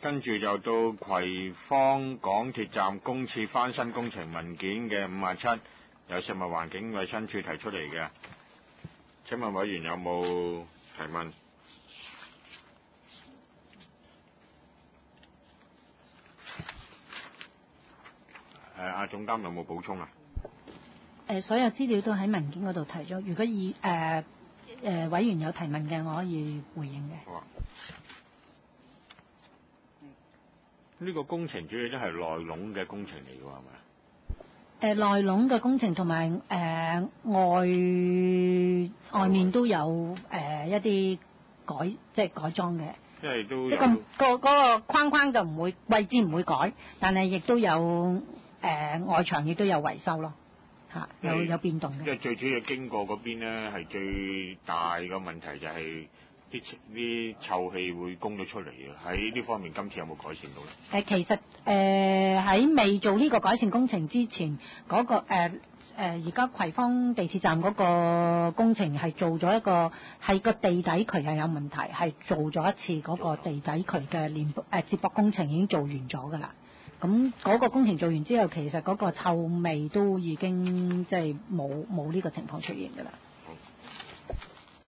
跟住就到葵芳港鐵站公廁翻新工程文件嘅57，由食物環境衞生署提出嚟嘅。請問委員有冇提問？阿總監有冇補充啊？ 所有資料都喺文件嗰度提咗。如果委員有提問嘅，我可以回應嘅。 好啊。呢個工程主要都係內籠嘅工程嚟㗎，係咪？ 內籠嘅工程同埋外面都有一啲改裝嘅。 即係都即係嗰個框框就唔會位置唔會改，但係亦都有外牆亦都有維修咯，嚇有變動嘅。 即係最主要經過嗰邊咧，係最大嘅問題就係啲臭氣會供到出嚟嘅。喺呢方面，今次有冇改善到咧？ 其實喺未做呢個改善工程之前，嗰個而家葵芳地鐵站嗰個工程係做咗一個係個地底渠係有問題，係做咗一次嗰個地底渠嘅接駁工程已經做完咗㗎啦。咁嗰個工程做完之後，其實嗰個臭味都已經即係冇呢個情況出現㗎啦。